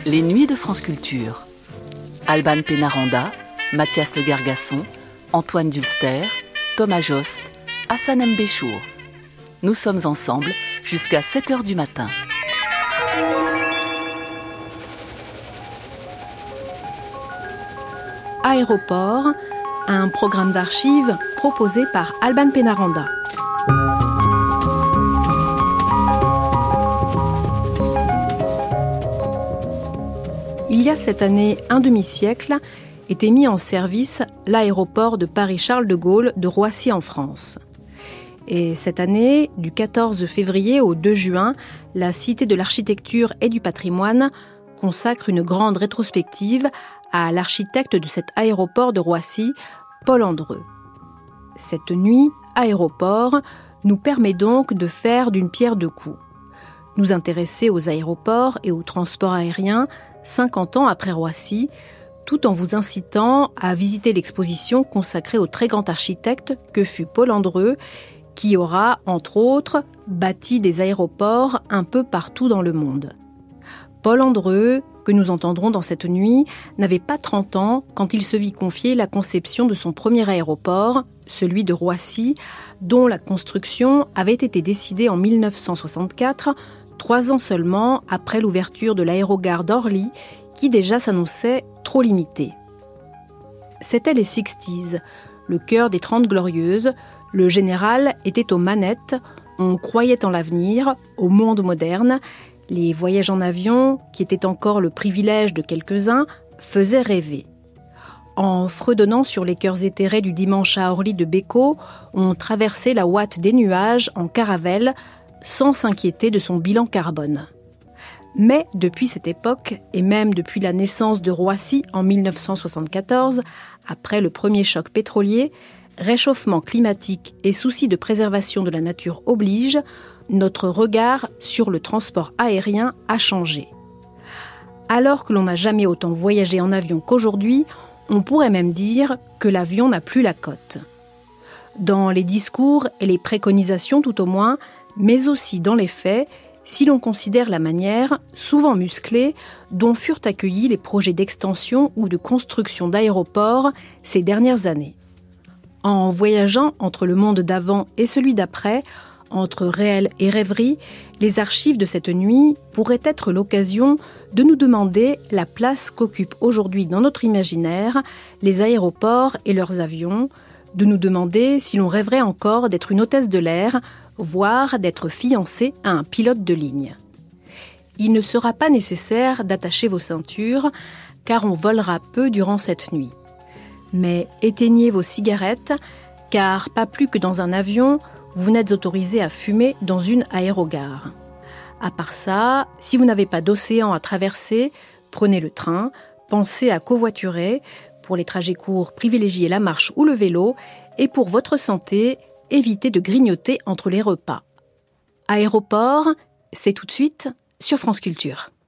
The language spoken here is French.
Les Nuits de France Culture. Alban Pénaranda, Mathias Le Gargasson, Antoine Dulster, Thomas Jost, Hassan M. Béchour. Nous sommes ensemble jusqu'à 7h du matin. Aéroport, un programme d'archives proposé par Alban Pénaranda. Il y a cette année un demi-siècle, était mis en service l'aéroport de Paris-Charles de Gaulle de Roissy en France. Et cette année, du 14 février au 2 juin, la Cité de l'Architecture et du Patrimoine consacre une grande rétrospective à l'architecte de cet aéroport de Roissy, Paul Andreu. Cette nuit, aéroport, nous permet donc de faire d'une pierre deux coups. Nous intéresser aux aéroports et au transport aérien 50 ans après Roissy, tout en vous incitant à visiter l'exposition consacrée au très grand architecte que fut Paul Andreu, qui aura, entre autres, bâti des aéroports un peu partout dans le monde. Paul Andreu, que nous entendrons dans cette nuit, n'avait pas 30 ans quand il se vit confier la conception de son premier aéroport, celui de Roissy, dont la construction avait été décidée en 1964, 3 ans seulement après l'ouverture de l'aérogare d'Orly, qui déjà s'annonçait trop limitée. C'étaient les 60s, le cœur des 30 Glorieuses. Le général était aux manettes, on croyait en l'avenir, au monde moderne. Les voyages en avion, qui étaient encore le privilège de quelques-uns, faisaient rêver. En fredonnant sur les cœurs éthérés du dimanche à Orly de Bécot, on traversait la ouate des nuages en caravelle, sans s'inquiéter de son bilan carbone. Mais depuis cette époque, et même depuis la naissance de Roissy en 1974, après le premier choc pétrolier, réchauffement climatique et souci de préservation de la nature oblige, notre regard sur le transport aérien a changé. Alors que l'on n'a jamais autant voyagé en avion qu'aujourd'hui, on pourrait même dire que l'avion n'a plus la cote. Dans les discours et les préconisations tout au moins, mais aussi dans les faits, si l'on considère la manière, souvent musclée, dont furent accueillis les projets d'extension ou de construction d'aéroports ces dernières années. En voyageant entre le monde d'avant et celui d'après, entre réel et rêverie, les archives de cette nuit pourraient être l'occasion de nous demander la place qu'occupent aujourd'hui dans notre imaginaire les aéroports et leurs avions, de nous demander si l'on rêverait encore d'être une hôtesse de l'air, voire d'être fiancé à un pilote de ligne. Il ne sera pas nécessaire d'attacher vos ceintures, car on volera peu durant cette nuit. Mais éteignez vos cigarettes, car pas plus que dans un avion, vous n'êtes autorisé à fumer dans une aérogare. À part ça, si vous n'avez pas d'océan à traverser, prenez le train, pensez à covoiturer. Pour les trajets courts, privilégiez la marche ou le vélo. Et pour votre santé, évitez de grignoter entre les repas. Aéroport, c'est tout de suite sur France Culture.